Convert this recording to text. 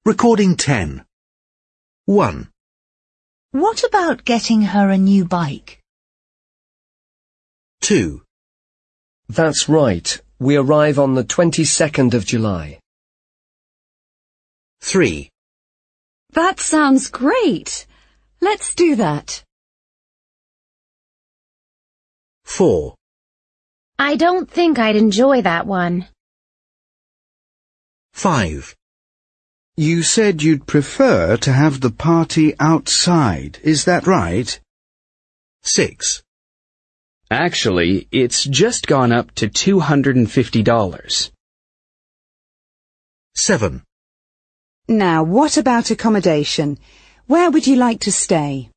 Recording 10. 1. What about getting her a new bike? 2. That's right. We arrive on the 22nd of July. 3. That sounds great. Let's do that. 4. I don't think I'd enjoy that one. 5. You said you'd prefer to have the party outside, is that right? 6. Actually, it's just gone up to $250. 7. Now, what about accommodation? Where would you like to stay?